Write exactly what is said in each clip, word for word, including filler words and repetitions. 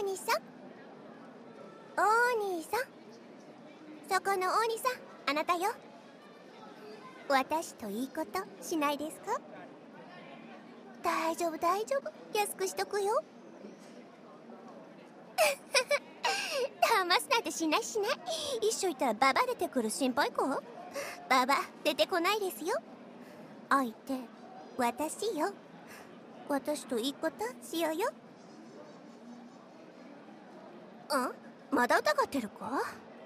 兄さん、お兄さん、そこのお兄さん、あなたよ。私といいことしないですか？大丈夫大丈夫、安くしとくよ。騙すなんてしないしない。一緒いたらババ出てくる心配か？ババ出てこないですよ。相手私よ。私といいことしようよ。ん？まだ疑ってるか？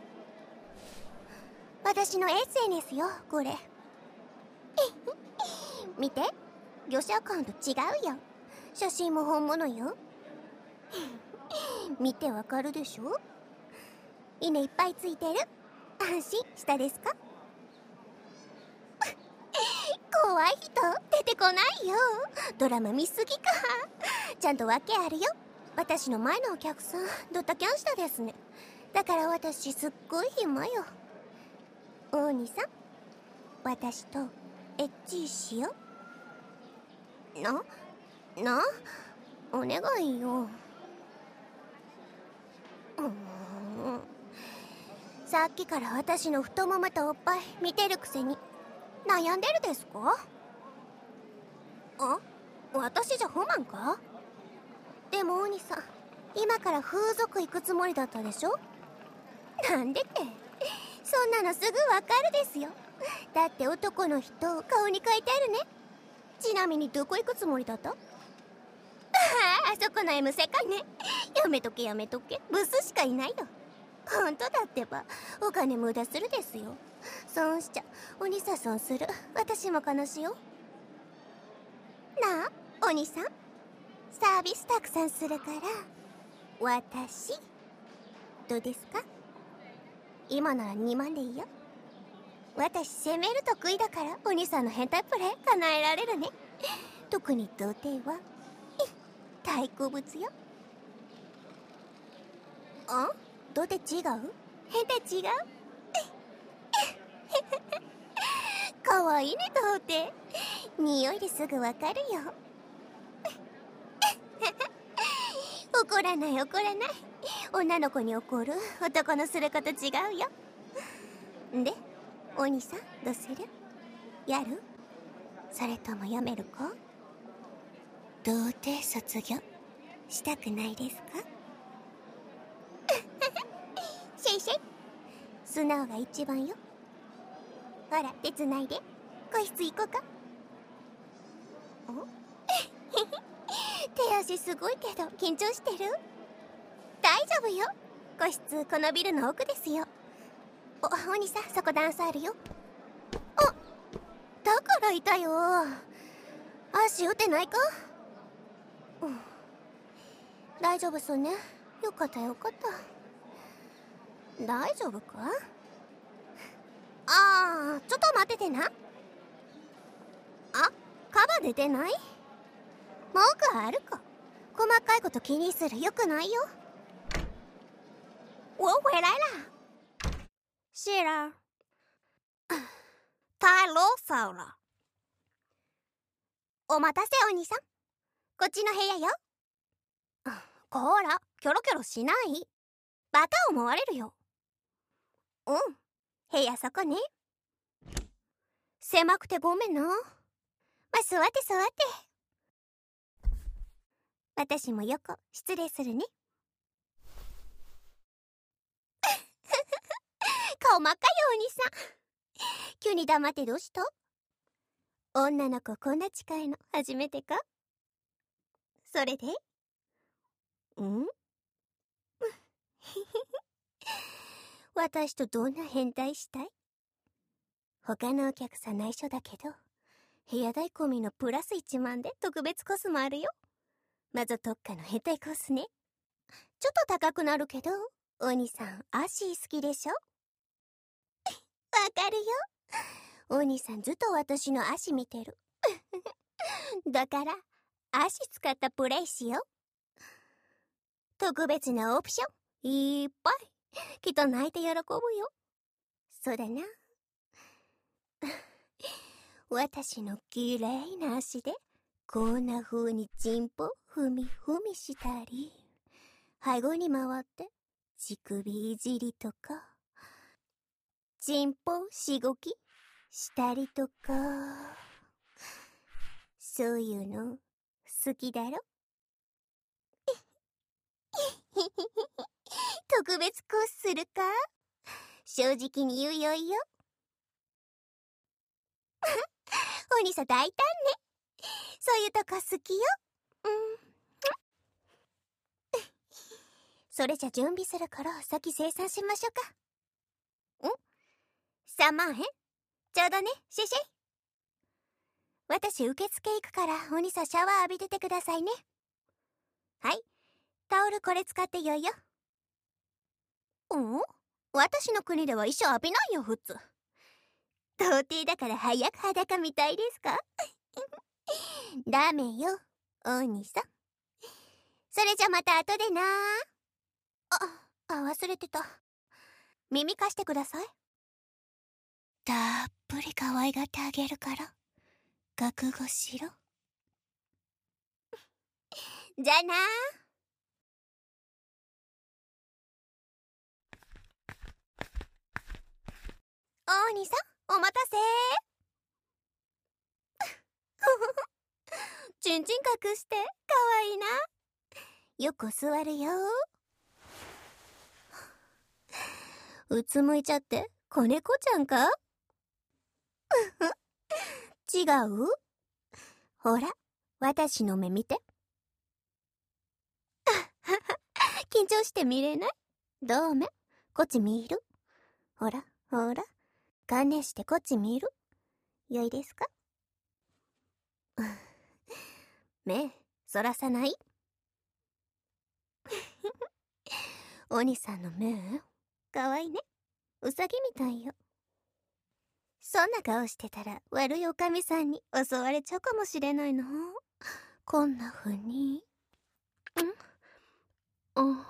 私のエスエヌエスよ、これ。見て、魚者アカウント違うよ。写真も本物よ。見てわかるでしょ？稲いっぱいついてる。安心したですか？怖い人出てこないよ。ドラマ見すぎか。ちゃんと訳あるよ。私の前のお客さんドタキャンしたですね。だから私すっごい暇よ。お兄さん、私とエッチしよう。な、な、お願いよ。うーん、さっきから私の太ももとおっぱい見てるくせに悩んでるですか？あ、私じゃ不満か？でもお兄さん、今から風俗行くつもりだったでしょ？なんでって、そんなのすぐわかるですよ。だって男の人顔に書いてあるね。ちなみにどこ行くつもりだった？ああ、そこの M 世界ね。やめとけやめとけ、ブスしかいないよ。本当だってば、お金無駄するですよ。損しちゃお兄さん損する。私も悲しいよ。なあお兄さん、サービスたくさんするから私どうですか？今ならにまんでいいよ。私攻める得意だからお兄さんの変態プレイ叶えられるね。特に童貞は大好物よ。あ？童貞違う？変態違う？かわいいね童貞。匂いですぐわかるよ。怒らない怒らない。女の子に怒る男のすること違うよ。で、お兄さんどうする？やる？それともやめるか？童貞卒業したくないですか？シェイシェイ、素直が一番よ。ほら手つないで、個室行こうか。手足すごいけど緊張してる？大丈夫よ。個室このビルの奥ですよ。お、お兄さんそこ段差あるよ。あ、だからいたよ。足打てないか？うん、大丈夫そうね。よかったよかった。大丈夫か？あー、ちょっと待っててな。あ、カバ出てない？文句あるか？細かいこと気にするよくないよ。我回来了。是啦。太啰嗦了。お待たせお兄さん、こっちの部屋よ。こら、キョロキョロしない。バカ思われるよ。うん、部屋そこね。狭くてごめんな。まあ、座って座って。私も横失礼するね。顔真っ赤よお兄さん。急に黙ってどうした？女の子こんな近いの初めてか？それで？ん？私とどんな変態したい？他のお客さん内緒だけど、部屋代込みのプラスいちまんで特別コスもあるよ。まず特価の変態コスね。ちょっと高くなるけど、お兄さん足好きでしょ？わかるよ。お兄さんずっと私の足見てる。だから足使ったプレイしよう。特別なオプションいっぱい。きっと泣いて喜ぶよ。そうだな。私のきれいな足でこんな風にチンポ踏み踏みしたり、 背後に回って乳首いじりとか、チンポしごきしたりとか、そういうの好きだろ？特別コースするか？正直に言うよいよ。お兄さん大胆ね。そういうとこ好きよ。うん。それじゃ準備するから先生産しましょうか。ん？ さん 万円ちょうどね、シェシェイ。私受付行くからお兄さんシャワー浴びててくださいね。はい。タオルこれ使ってよいよ。うん？私の国では一生浴びないよ、普通。童貞だから早く裸みたいですか？ダメよ、お兄さん。それじゃまた後でな。あ、あ、忘れてた。耳貸してください。たっぷり可愛がってあげるから、覚悟しろ。じゃあな。お兄さん、お待たせ。ちんちん隠して、かわいいな。よく座るよ。うつむいちゃって、子猫ちゃんか？違う？ほら、私の目見て。緊張して見れない？どうめ？こっち見る？ほら、ほら。観念してこっち見る？よいですか？目、そらさない？お兄さんの目、かわいいね。うさぎみたいよ。そんな顔してたら悪いおかみさんに襲われちゃうかもしれないの。こんな風に。ん？うん。うん。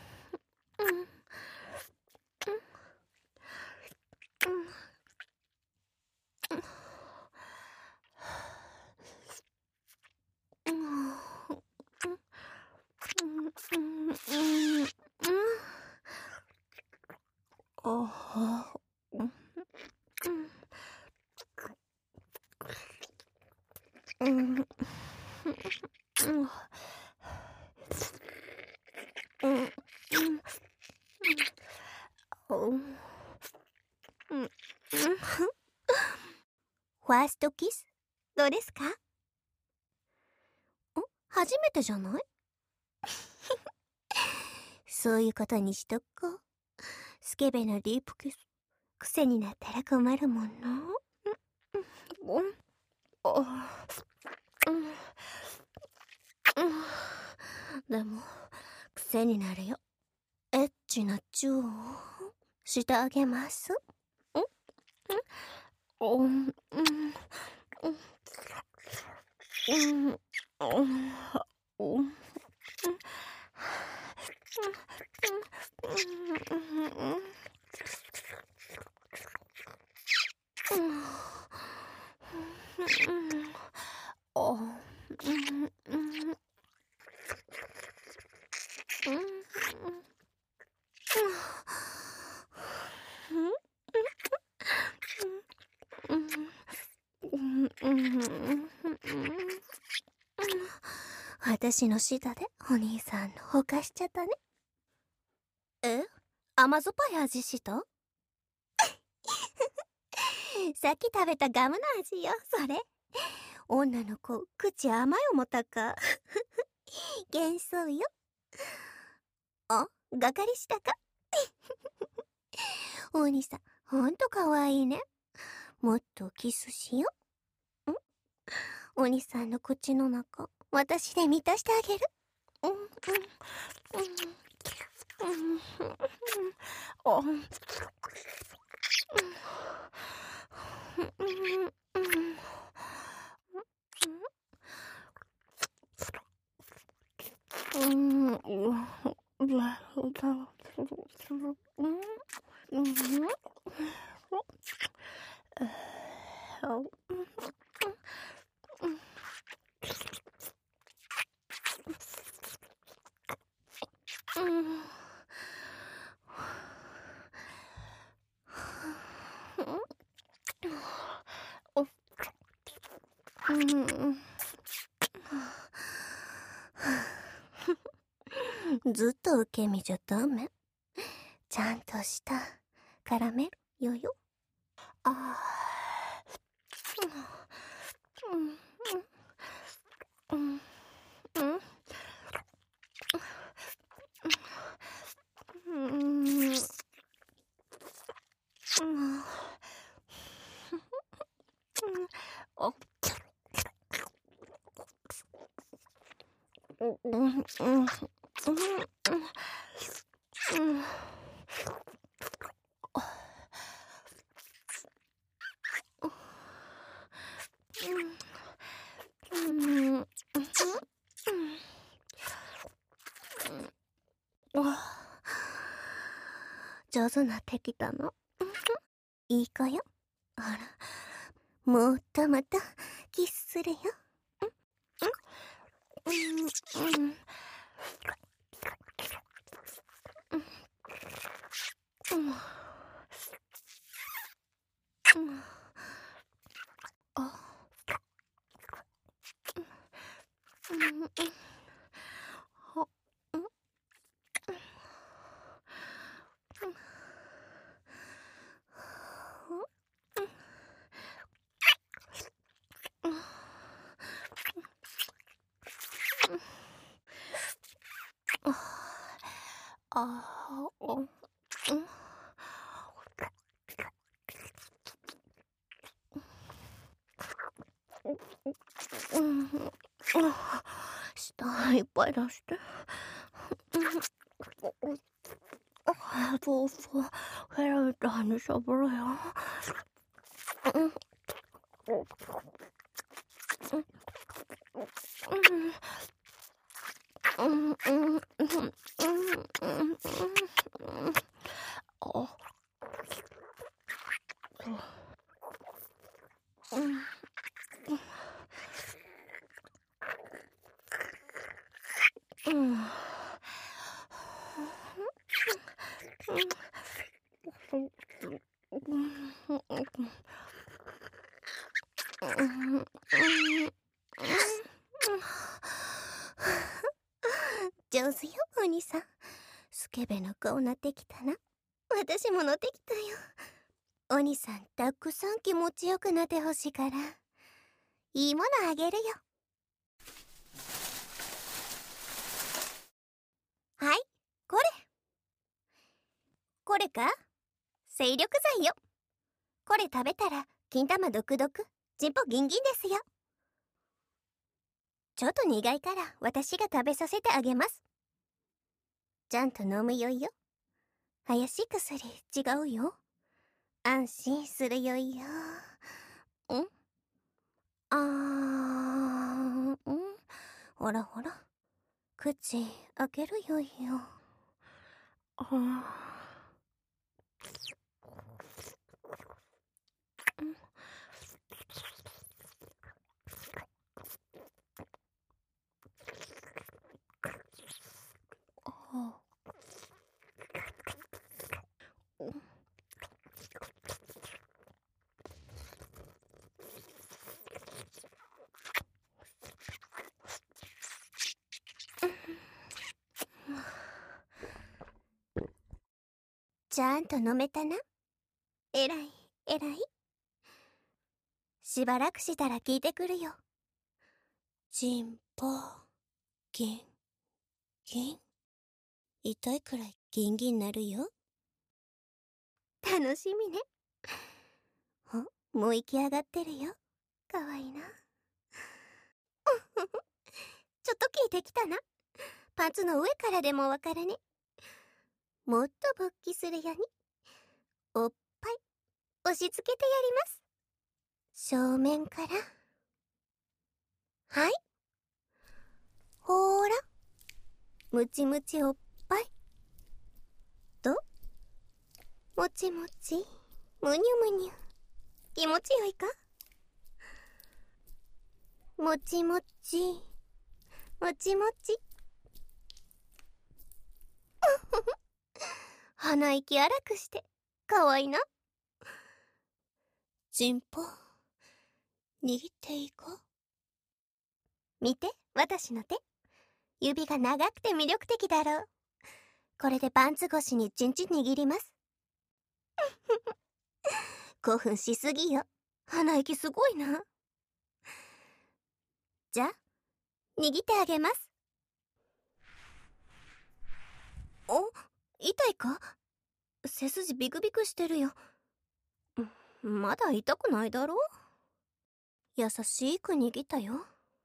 ファーストキスどうですか？ん？初めてじゃない？そういうことにしとこう。スケベなディープキス癖になったら困るもんな。うん。でも癖になるよ。エッチなチューをしてあげます。うんうんうんうんうん私の舌でお兄さんのほかしちゃったね。え？甘酸っぱい味した？さっき食べたガムの味よ、それ。女の子、口甘い思ったか。幻想よ。あ、がかりしたか？お兄さん、ほんとかわいいね。もっとキスしよ。ん？お兄さんの口の中、私で満たしてあげる。うんうんうんうんうんずっと受け身じゃダメ。ちゃんとしたカラメルよよ。あー、うんうんうんうんうんあうんうんうんうん上手なってきたの。いい子よ。ほら、もっとまたキスするよ。うんうんうんあうんほうんあおうんうん舌いっぱい出して。そうそう、ヘラみたいにしゃぶるよ。うんうんうんうんあうんうん上手よ、お兄さん。スケベな顔なってきたな。私も乗ってきたよ。お兄さん、たくさん気持ちよくなってほしいから、いいものあげるよ。はい、これ。これか？精力剤よ。これ食べたら、金玉ドクドク、チンポギンギンですよ。ちょっと苦いから、私が食べさせてあげます。ちゃんと飲むよいよ。怪しい薬、違うよ。安心するよいよ。んあー、んほらほら。口、開けるよいよ。あー。ちゃんと飲めたな。えらい、えらい。しばらくしたら聞いてくるよ。チンポ、ギン、ギン。痛いくらいギンギンなるよ。楽しみね。お、もう息上がってるよ。かわいいな。ちょっと聞いてきたな。パンツの上からでもわかるね。もっと勃起するように。おっぱい、押し付けてやります。正面から。はい。ほーら。ムチムチおっぱい。と、もちもち、むにゅむにゅ。気持ちよいか？もちもち、もちもち。鼻息荒くして、かわいいな。チンポ、握っていいか？ 見て、私の手。指が長くて魅力的だろう。これでパンツ越しにチンチン握ります。興奮しすぎよ。鼻息すごいな。じゃあ、握ってあげます。お、痛いか？背筋ビクビクしてるよ。まだ痛くないだろ？優しく握ったよ。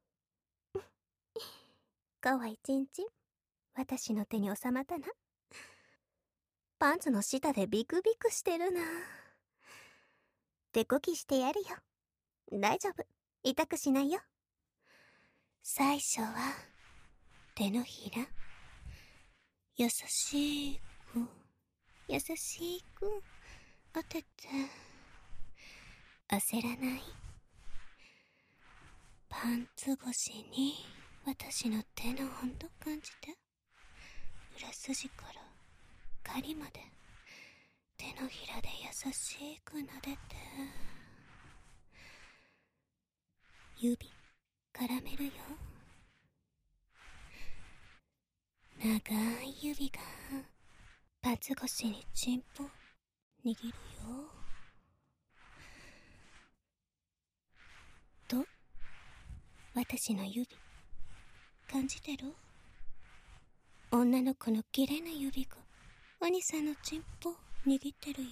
かわいちんちん、私の手に収まったな。パンツの下でビクビクしてるな。手こきしてやるよ。大丈夫、痛くしないよ。最初は手のひら、優しく優しく当てて、焦らない。パンツ越しに私の手の温度感じて、裏筋から狩りまで手のひらで優しく撫でて、指絡めるよ。長い指がパンツ越しにチンポ握るよ。と、私の指感じてる？女の子の綺麗な指がお兄さんのチンポ握ってるよ。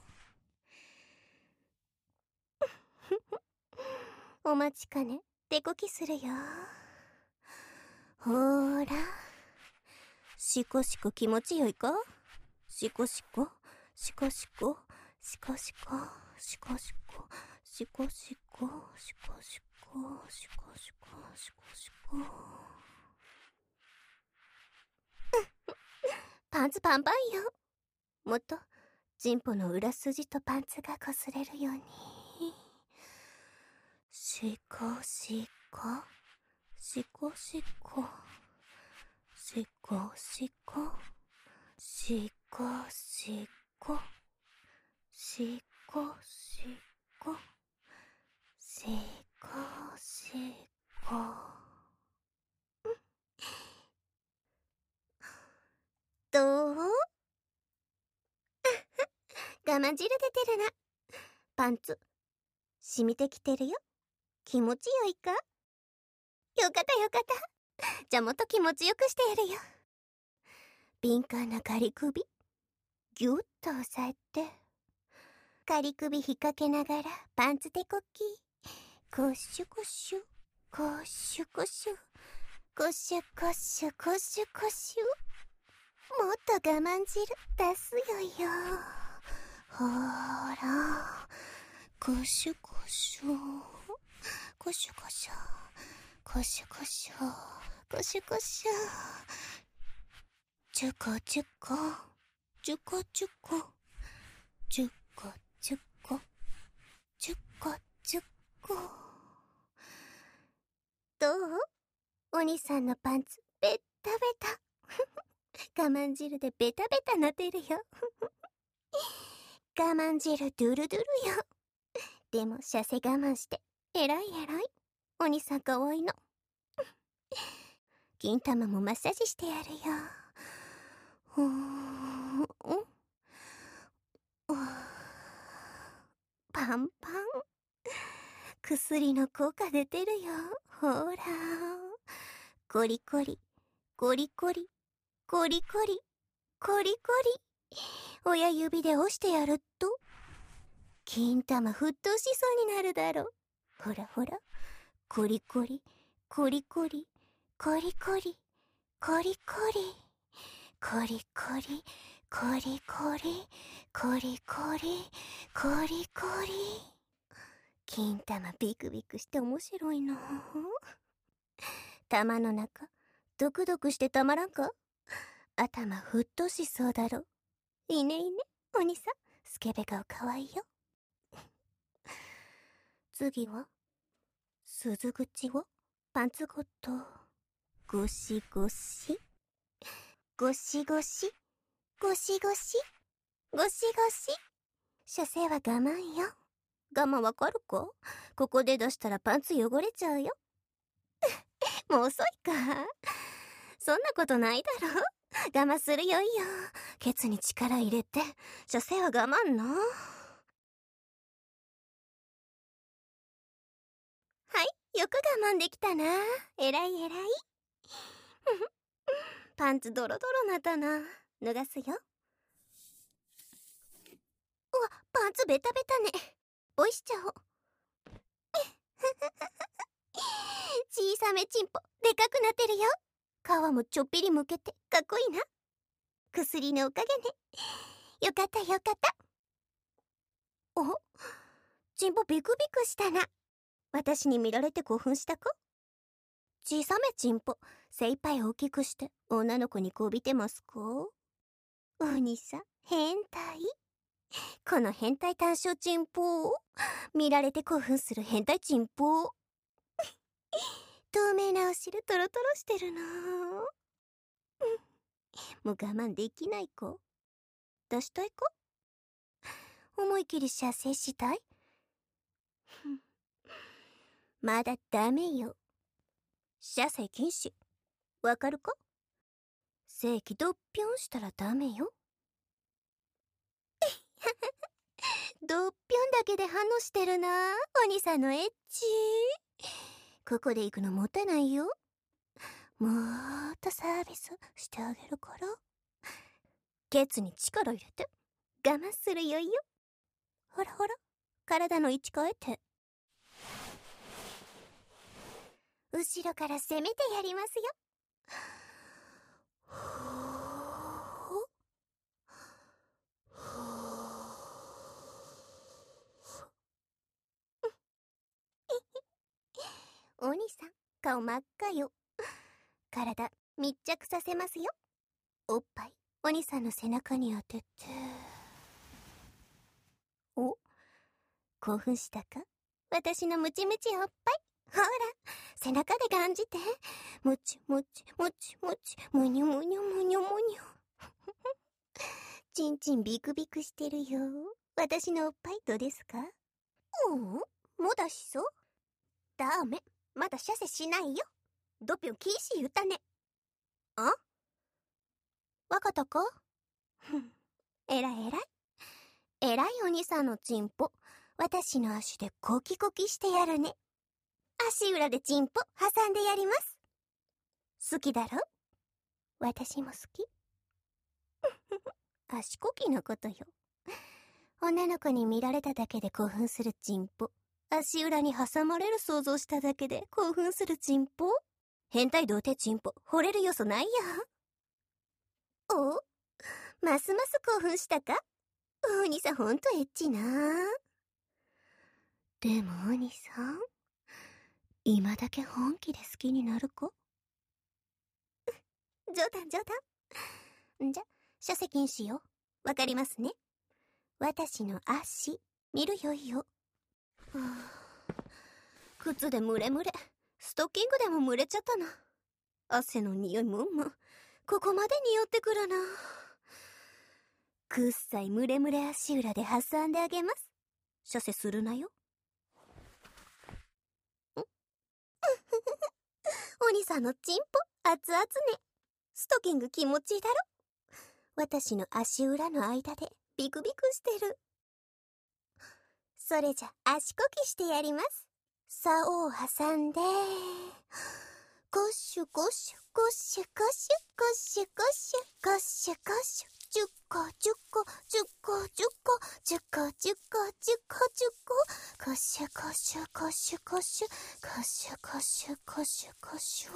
お待ちかね、手こきするよ。ほーら、しこしこ気持ちよいか？しこしこしこしこしこしこしこしこしこしこしこしこしこしこしこしこしこ。パンツパンパンよ。もっとチンポの裏筋とパンツがこすれるように。しこしこしこしこしこしこしこしこしこしこしこしこ。どう？我慢汁出てるな。パンツ染みてきてるよ。気持ちよいか？よかったよかった。じゃあもっと気持ちよくしてやるよ。敏感な仮首ぎゅっと押さえて、仮首引っ掛けながらパンツ手こき。コシュコシュコシュコシュコシュコシュコシュコシュ。もっと我慢汁出すよよ。ほーら、コシュコシュコシュコシュコシュコシュコシュコシュ。チュコチュコチュコチュコチュコチュコチュコチュコ。どう？お兄さんのパンツベッタベタ。我慢汁でベタベタなってるよ。我慢汁ドゥルドゥルよ。でも射精我慢してえらいえらい。お兄さんかわいいの。金玉もマッサージしてやるよ。ほーん、パンパン。薬の効果出てるよ。ほら、コリコリコリコリコリコリコリコリ。親指で押してやると金玉沸騰しそうになるだろう。ほらほら、コリコリコリコリコリコリコリコリコリコリコリコリコリコリコリコリ。金玉ビクビクして面白いな。玉の中ドクドクしてたまらんか？頭沸騰しそうだろ。いいねいいね、お兄さんスケベ顔かわいいよ。次は鈴口をパンツごとゴシゴシゴシゴシゴシゴシゴシゴシ。射精は我慢よ。我慢わかるか？ここで出したらパンツ汚れちゃうよ。 もう遅いか。そんなことないだろ。我慢するよいよ。ケツに力入れて、所詮は我慢な。はい、よく我慢できたな。えらいえらい。パンツドロドロなったな。脱がすよ。うわ、パンツベタベタね。おいしちゃおう。小さめチンポでかくなってるよ。皮もちょっぴりむけてかっこいいな。薬のおかげね。よかったよかった。お、チンポビクビクしたな。私に見られて興奮したか？小さめチンポ精一杯大きくして女の子にこびてますか？お兄さん変態。この変態単勝チンポ見られて興奮する変態チンポ。透明なお汁トロトロしてるな。もう我慢できないか？出したいか？思い切り射精したい？まだダメよ。射精禁止。わかるか？正規ドッピョンしたらダメよ。ドッピョンだけで反応してるな。お兄さんのエッチ。ここで行くのもったいないよ。もっとサービスしてあげるから。ケツに力入れて我慢するよいよ。ほらほら、体の位置変えて。後ろから攻めてやりますよ。お兄さん、顔真っ赤よ。体密着させますよ。おっぱいお兄さんの背中に当てて。お、興奮したか？私のムチムチおっぱい。ほら、背中で感じて。もちもちもちもち、むにょむにょむにょむにょ。ちんちんビクビクしてるよ。私のおっぱいどうですか？おお、もだしそう？ダメ、まだ射精しないよ。ドピョン禁止言ったね。あ？わかったか？えらいえらい。えらいお兄さんのチンポ、私の足でコキコキしてやるね。足裏でチンポ挟んでやります。好きだろ？私も好き。足こきのことよ。女の子に見られただけで興奮するチンポ、足裏に挟まれる想像しただけで興奮するチンポ。変態童貞チンポ、惚れる要素ないや。お？ますます興奮したか？お兄さんほんとエッチな。でもお兄さん、今だけ本気で好きになるか？冗談冗談。じゃ、射精禁止よ。わかりますね。私の足、見るよいよ。はあ、靴でムレムレ、ストッキングでも蒸れちゃったな。汗の匂いもんも、ここまで匂ってくるな。くっさいムレムレ足裏で挟んであげます。射精するなよ。んお兄さんのチンポ、熱々ね。ストッキング気持ちいいだろ。私の足裏の間でビクビクしてる。それじゃ足こきしてやります。竿を挟んで、ゴシュゴシュゴシュゴシュゴシュゴシュゴシュゴシュ、じゅっこじゅっこじゅっこじゅっこじゅっこじゅっこじゅっこじゅっこ、ゴシュゴシュゴシュゴシュゴシュゴシュゴシュゴシュ。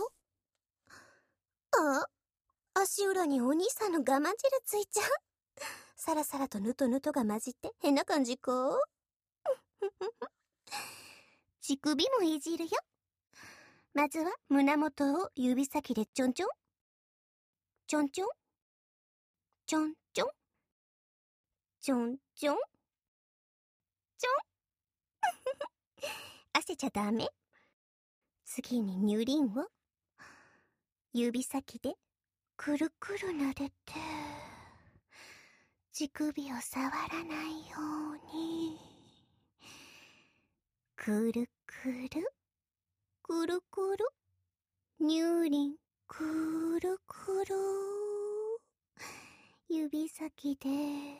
あ、足裏にお兄さんの我慢汁ついちゃう。サラサラとヌトヌトが混じって変な感じか。乳首もいじるよ。まずは胸元を指先でちょんちょんちょんちょんちょんちょんちょんちょんちょん。焦っちゃダメ。次に乳輪を指先でくるくる撫でて、乳首を触らないようにくるくるくるくる乳輪くるくる、指先で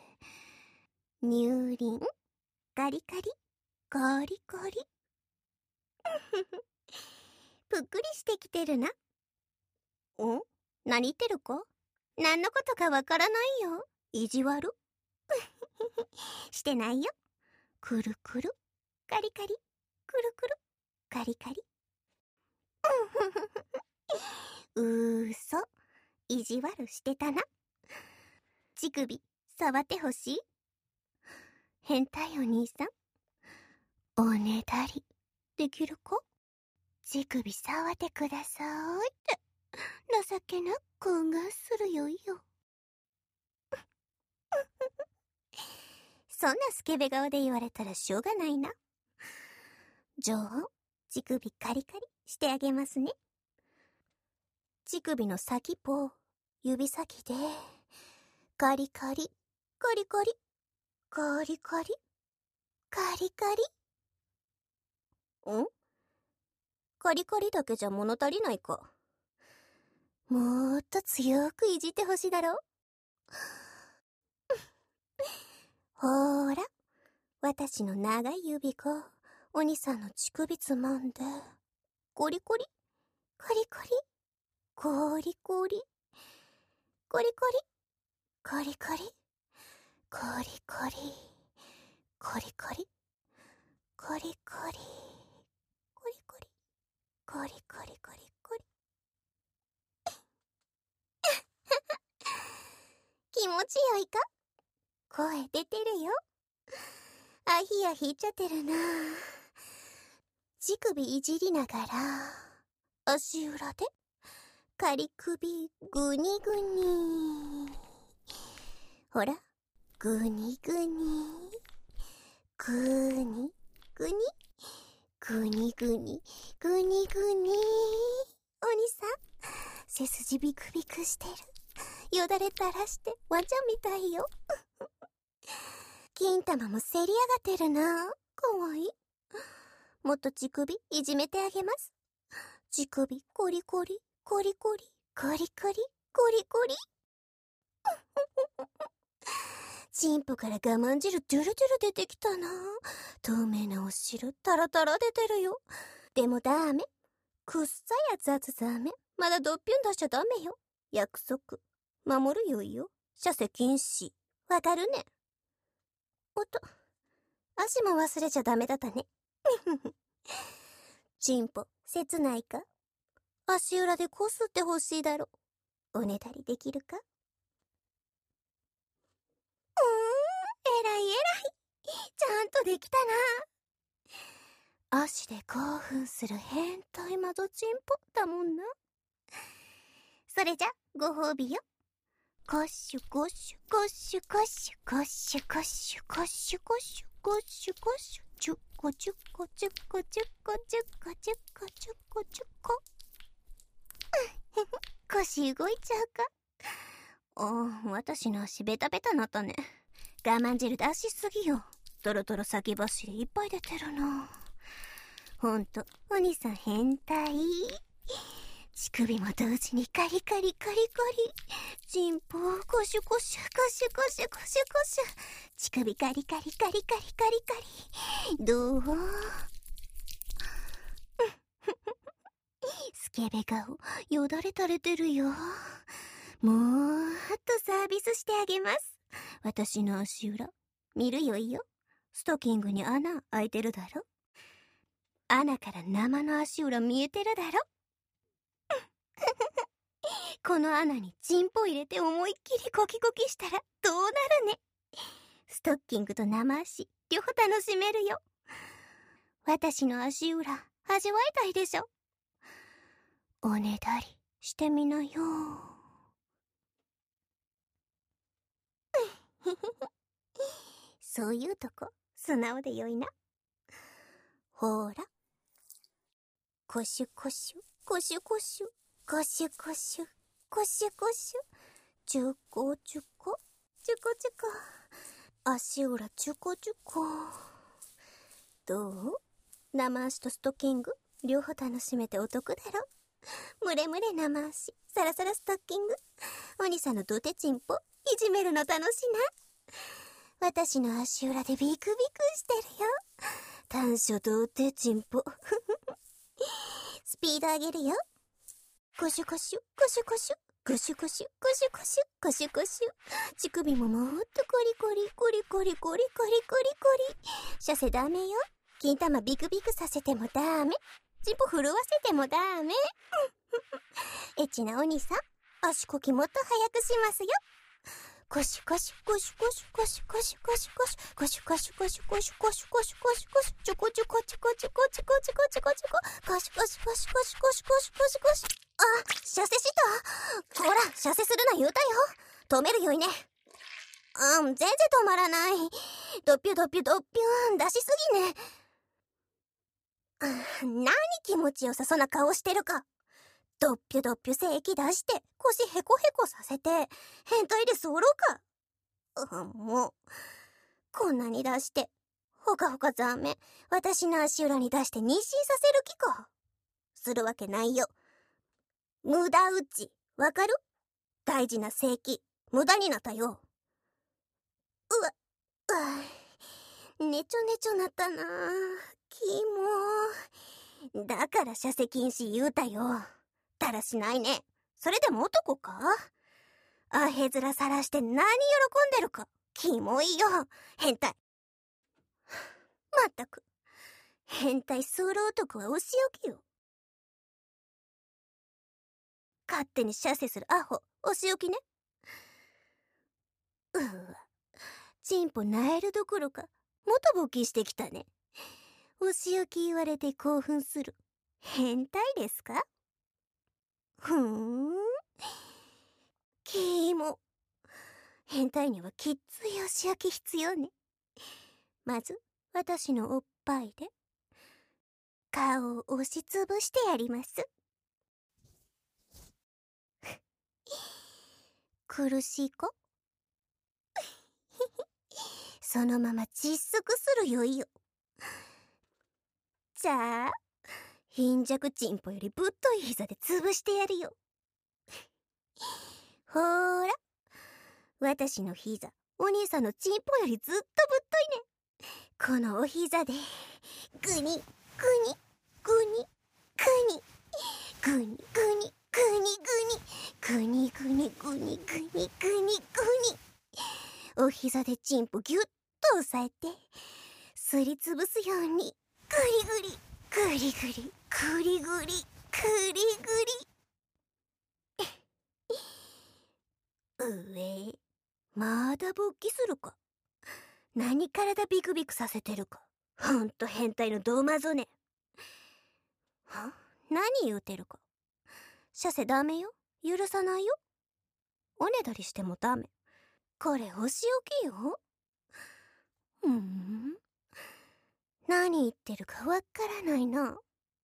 乳輪ガリガリガリガリぷっくりしてきてるな。お？何言ってるか？何のことかわからないよ。意地悪してないよ。くるくるカリカリくるくるカリカリうーそ、意地悪してたな。乳首触ってほしい？変態お兄さん、おねだりできるか？乳首触ってくださいって情けなく懇願するよいよ。そんなスケベ顔で言われたらしょうがないな。女王、乳首カリカリしてあげますね。乳首の先っぽを指先でカリカリカリカリカリカリカリカリ。ん？カリカリだけじゃ物足りないか。もっと強くいじってほしいだろ。ほーら、私の長い指がお兄さんの乳首つまんで、コリコリカリカリコリコリコリコリコリコリコリコリコリコリコリコリコリコリコリコリコリコリコリ気持ちよいか？声出てるよ。あひやひいちゃってるな。乳首いじりながら足裏で仮首グニグニ。ほら、グニグニグニグニグニグニグニグニ。お兄さん、背筋ビクビクしてる。よだれ垂らしてワンちゃんみたいよ。金玉もせり上がってるな。かわいい。もっと乳首いじめてあげます。乳首コリコリコリコリコリコリコリコリ。チンポから我慢汁ドゥルドゥル出てきたな。透明なお汁タラタラ出てるよ。でもダメ。くっさいやつダメ。まだドッピュン出しちゃダメよ。約束守るよいよ。射精禁止。わかるね。おっと、足も忘れちゃダメだったね。チンポ切ないか？足裏でこすってほしいだろ。おねだりできるか？うーん、えらいえらい。ちゃんとできたな。足で興奮する変態マゾチンポだもんな。それじゃご褒美よ。ゴッシュゴッシュゴッシュゴッシュゴッシュゴッシュゴッシュゴッシュゴッシュゴッシュチュッコチュッコチュッコチュッコチュッコチュッコチュッコチュッコ。腰動いちゃうか？おー、私の足ベタベタなったね。我慢汁出しすぎよ。トロトロ先走りいっぱい出てるな。ほんとお兄さん変態。乳首も同時にカリカリカリカリ。チンポコシュコシュコシュコシュコシュコシュ。乳首カリカリカリカリカリカリ。どう？スケベ顔よだれ垂れてるよ。もうっとサービスしてあげます。私の足裏見るよいよ。ストッキングに穴開いてるだろ。穴から生の足裏見えてるだろ。この穴にチンポ入れて思いっきりコキコキしたらどうなるね。ストッキングと生足両方楽しめるよ。私の足裏味わいたいでしょ。おねだりしてみなよ。そういうとこ素直でよいな。ほーら、コシュコシュコシュコシュコシュコシュコシュコシュチュコチュコチュコチュコ。足裏チュコチュコ。どう？生足とストッキング両方楽しめてお得だろ。 ムレムレ生足、サラサラストッキング。お兄さんのドテチンポ、いじめるの楽しいな。私の足裏でビクビクしてるよ。短所童貞チンポ。スピード上げるよ。ゴシュゴシュ、ゴシュゴシュ、ゴシュゴシュ、ゴシュゴシュ、ゴシュゴシュ。乳首ももっとコリコリ、コリコリコリコリコリコリ。射精ダメよ。金玉ビクビクさせてもダメ。チンポ震わせてもダメ。エッチなお兄さん、足こきもっと早くしますよ。ゴシュゴシュゴシュゴシュゴシュゴシュゴシュゴシュゴシュゴシュゴシュゴシュゴシュゴシュゴシュゴシュちょこちょこちょこちょこちょこちょこちょこちょこゴシュゴシュゴシュゴシュゴシュゴシュゴシュゴシュ。あ、射精した。ほら、射精するな言うたよ。止めるよいね。うん、全然止まらない。ドッピュドッピュドッピュン出しすぎね。何気持ちよさそうな顔してるか。ドッピュドッピュ精液出して腰ヘコヘコさせて変態で候か。うん、もうこんなに出してほかほかザメ私の足裏に出して妊娠させる気か。するわけないよ。無駄打ちわかる？大事な精液無駄になったよ。うわうわねちょねちょなったな。キモ。だから射精禁止言うたよ。だらしないね。それでも男か？アヘ面さらして何喜んでるか。キモいよ。変態。まったく。変態ソロ男はお仕置きよ。勝手に射精するアホ、お仕置きね。うわ、チンポなえるどころか、もとぼきしてきたね。お仕置き言われて興奮する。変態ですか？ふーん。キモ。変態にはきっついお仕置き必要ね。まず、私のおっぱいで、顔を押しつぶしてやります。苦しいか？そのまま窒息するよいよ。じゃあ、貧弱チンポよりぶっとい膝で潰してやるよ。ほーら、私の膝、お兄さんのチンポよりずっとぶっといね。このお膝で、グニ、グニ、グニ、グニ、グニ、グニ、グニ、グニ、グニ、グニ、グニ、グニ、グニ、グニ、グニ。お膝でチンポギュッと押さえて、すりつぶすように、グリグリ、グリグリ、グリグリ、グリグリ。上、まだ勃起するか。何体ビクビクさせてるか。ほんと変態のドマゾね。は？何言うてるか。射精ダメよ。許さないよ。おねだりしてもダメ。これお仕置きよ。うーん。何言ってるかわからないな。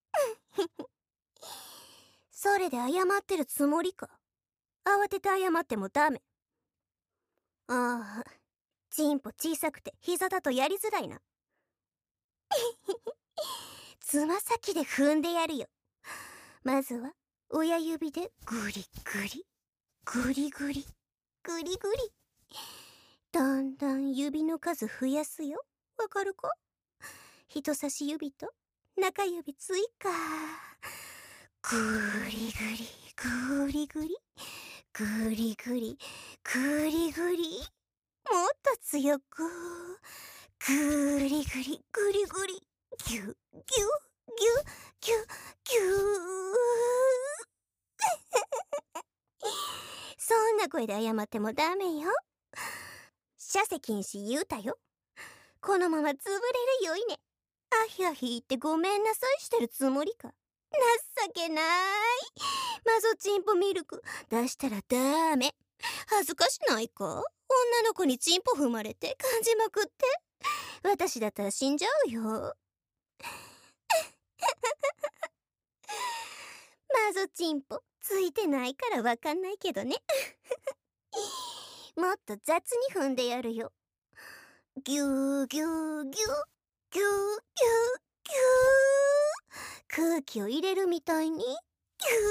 それで謝ってるつもりか。慌てて謝ってもダメ。ああ、チンポ小さくて膝だとやりづらいな。つま先で踏んでやるよ。まずは親指でグリグリ、グリグリ、グリグリ。だんだん指の数増やすよ。わかるか？人差し指と中指追加。グリグリ、グリグリ、グリグリ、グリグリ。もっと強く。グリグリ、グリグリ。ギュ、ギュ、ギュ、ギュ、ギュ、ギュー。そんな声で謝ってもダメよ。射精禁止言うたよ。このまま潰れるよいね。アヒアヒ言ってごめんなさいしてるつもりか。情けない。マゾチンポミルク出したらダメ。恥ずかしないか？女の子にチンポ踏まれて感じまくって。私だったら死んじゃうよ。マゾチンポついてないからわかんないけどね。もっと雑に踏んでやるよ。ギューギューギューギューギューギュー。空気を入れるみたいにぎゅ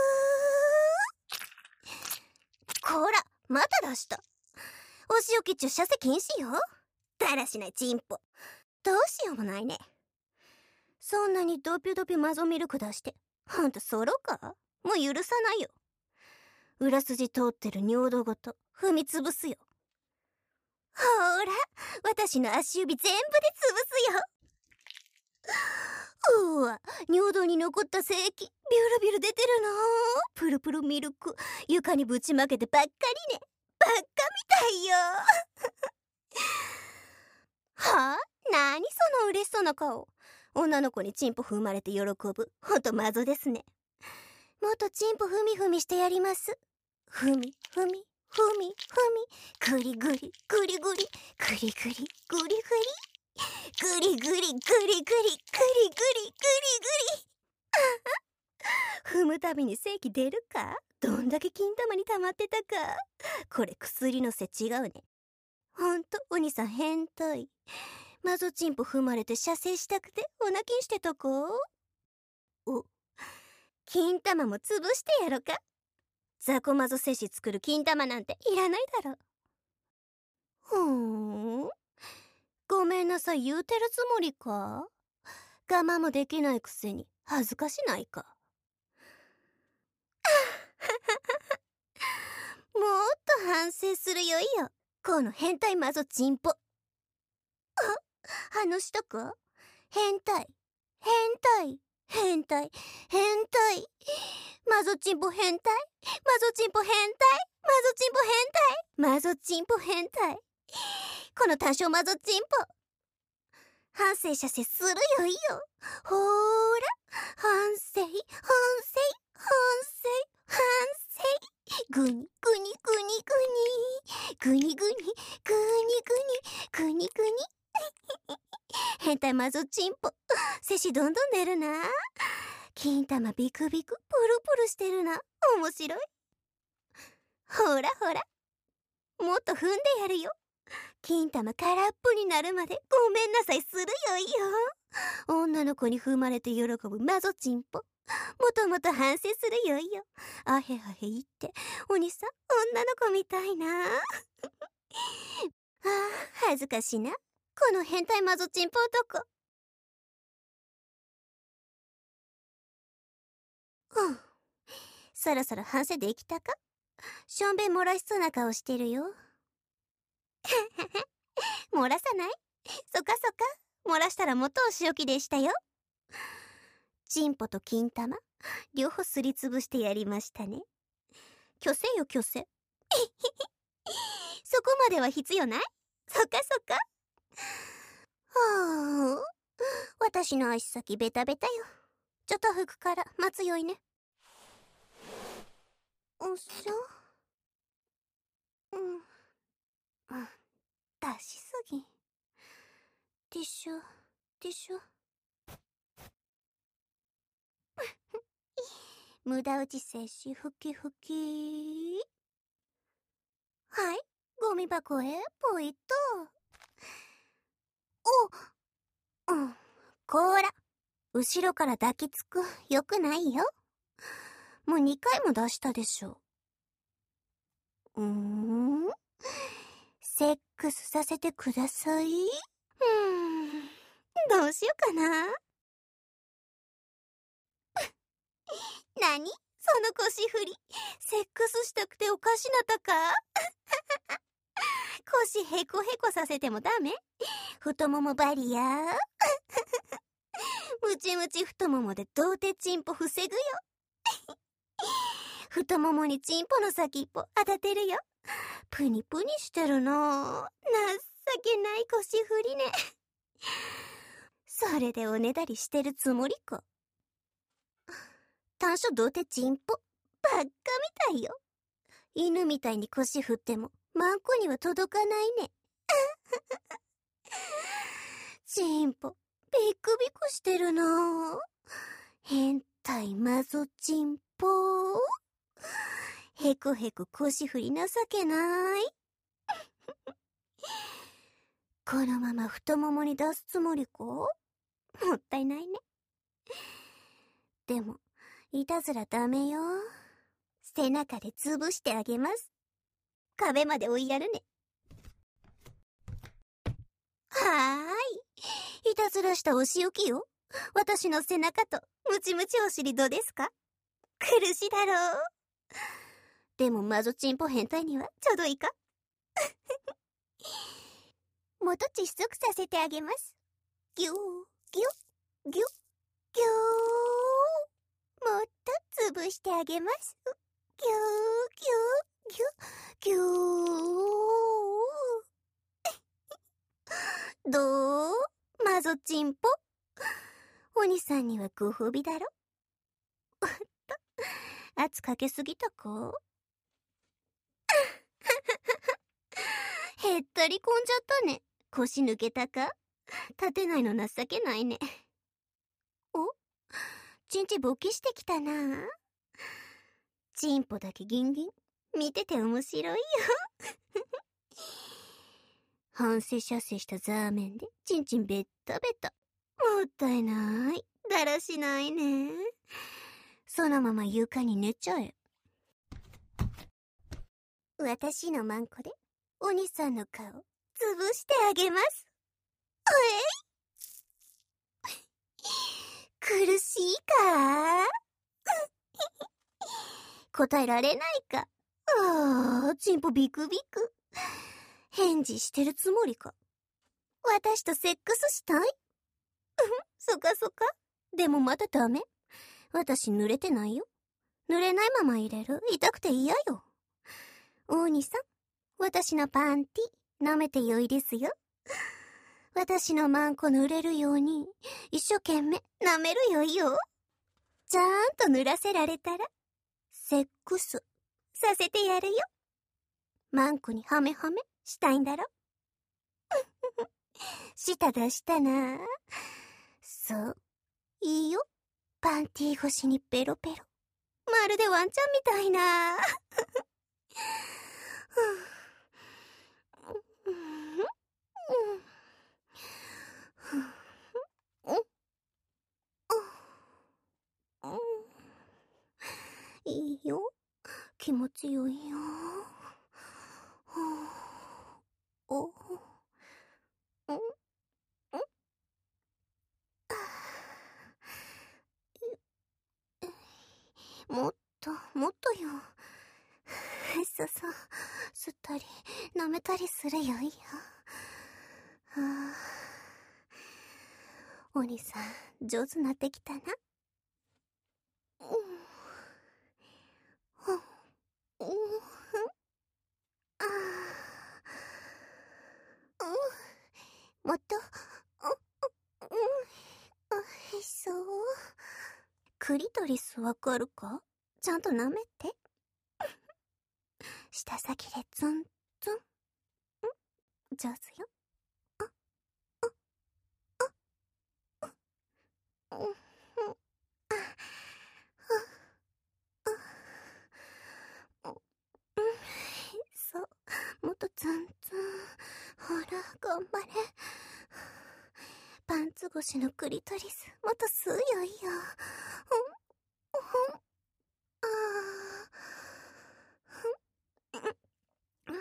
ー。こら、また出した。お仕置き中射精禁止よ。だらしないチンポ。どうしようもないね。そんなにドピュドピュマゾミルク出して、ほんとソロか？もう許さないよ。裏筋通ってる尿道ごと踏みつぶすよ。ほーら、私の足指全部で潰すよ。うわ、尿道に残った精液、ビュルビュル出てるの。プルプルミルク、床にぶちまけてばっかりね。ばっかみたいよ。はあ？なにその嬉しそうな顔。女の子にチンポ踏まれて喜ぶ。ほんとマゾですね。もっとチンポふみふみしてやります。ふみふみふみふみ、ぐりぐりぐりぐりぐりぐりぐりぐりぐりぐりぐりぐりぐりぐりぐりぐり踏むたびに精液出るか？どんだけ金玉に溜まってたか。これ薬のせ違うね。ほんとお兄さん変態。マゾチンポ踏まれて射精したくてお泣きしてたか？お、金玉も潰してやろか。ザコマゾ精子作る金玉なんていらないだろ。ふーん、ごめんなさい言うてるつもりか？我慢もできないくせに恥ずかしないか？もっと反省するよいよ、この変態マゾチンポ。あ、あの人か？変態変態変態変態マゾチンポ変態マゾチンポ変態マゾチンポ変態マゾチンポ変態、この単勝マゾチンポ。反省射精するよいよ。ほーら、反省反省反省反省、グニグニグニグニグニグニグニグニグニグニ変態マゾチンポ、精子どんどん出るな。金玉ビクビクプルプルしてるな。面白い。ほらほら、もっと踏んでやるよ。金玉空っぽになるまでごめんなさいするよいよ。女の子に踏まれて喜ぶマゾチンポ、もともと反省するよいよ。あへはへ言ってお兄さん女の子みたいな。ああ、恥ずかしいな、この変態マゾチンポ男。うん、そろそろ反省できたか？しょんべん漏らしそうな顔してるよ。漏らさない？そかそか、漏らしたら元お仕置きでしたよ。チンポと金玉両方すりつぶしてやりましたね。虚勢よ虚勢。そこまでは必要ない？そかそか。はあ、私の足先ベタベタよ。ちょっと拭くから待つよいね。おっしょ。うん、うん、出しすぎ。ティッシュティッシュ。無駄打ち接種ふきふき。はい、ゴミ箱へポイッと。お、うん、こーら、後ろから抱きつく。よくないよ。もうにかいも出したでしょ。うーん、セックスさせてください。うーん、どうしようかな。なにその腰振り。セックスしたくておかしなったか？腰ヘコヘコさせてもダメ？太ももバリアー。ムチムチ太ももで童貞チンポ防ぐよ。太ももにチンポの先っぽ当ててるよ。プニプニしてるな。情けない腰振りね。それでおねだりしてるつもりか。短所童貞チンポばっかみたいよ。犬みたいに腰振ってもマンコには届かないね。チンポビクビクしてるな。変態マゾチンポ。へこへこ腰振り情けない。このまま太ももに出すつもりか？もったいないね。でもいたずらダメよ。背中で潰してあげます。壁まで追いやるね。はーい。いたずらしたお仕置きよ。私の背中とムチムチお尻どうですか？苦しいだろう。でも魔女チンポ変態にはちょうどいいか？もっと窒息させてあげます。ぎゅー、ぎゅ、ぎゅ、ぎゅー。もっと潰してあげます。ぎゅー、ぎゅ、ぎゅ、ぎゅー。どう？魔女チンポ。お兄さんにはご褒美だろ。おっと、圧かけすぎたか？へったりこんじゃったね。腰抜けたか？立てないの情けないね。お？チンチ勃起してきたな。チンポだけギンギン。見てて面白いよ。反省射精したザーメンでチンチンベッタベタ。もったいない。だらしないね。そのまま床に寝ちゃえ。私のマンコでお兄さんの顔潰してあげます。えい苦しいか？答えられないか？ああ、チンポビクビク。返事してるつもりか？私とセックスしたい？そかそか。でもまだダメ。私濡れてないよ。濡れないまま入れる。痛くて嫌よ。お兄さん、私のパンティ舐めてよいですよ。私のマンコ濡れるように一生懸命舐めるよいよ。ちゃんと濡らせられたらセックスさせてやるよ。マンコにハメハメしたいんだろ。舌出したな。そう、いいよ。パンティ越しにペロペロ。まるでワンちゃんみたいな。いいよ。気持ちよいよ。お、ん？もっと、もっとよ。そうそう。吸ったり、舐めたりするよいよ。はあ、お兄さん、上手なってきたな。うん。うん。ああ。うん。もっと、うん。うん。そう。クリトリスわかるか？ちゃんと舐めて。舌先でツンツン。ん？上手よ。あ、あ、あ、あ、うん、あ、あ、うん、そう。もっとツンツン。ほら、頑張れ。パンツ越しのクリトリス、もっと吸うよいよ。うん、うん、あー、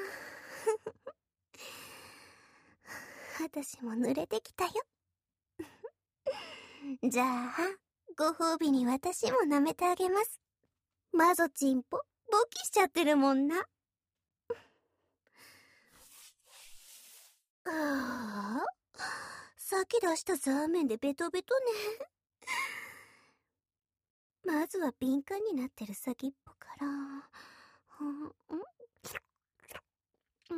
私も濡れてきたよ。じゃあ、ご褒美に私も舐めてあげます。マゾチンポ、勃起しちゃってるもんな。ああ、さっき出したザーメンでベトベトね。まずは敏感になってる先っぽから。うん、うん、うん。